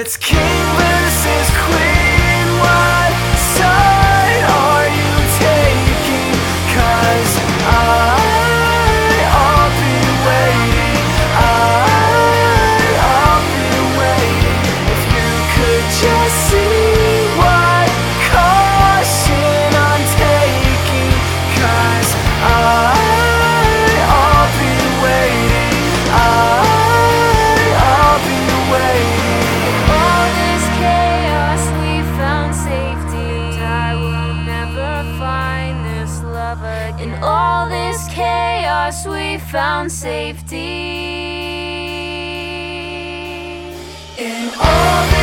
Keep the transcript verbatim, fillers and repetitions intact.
It's king versus queen. What side are you taking? 'Cause I, I'll be waiting. I, I'll be waiting. If you could just see what caution I'm taking. 'Cause I, I'll be waiting. I, I'll be waiting. All this chaos, we found safety. I will never find this love again. In all this chaos, we found safety. In all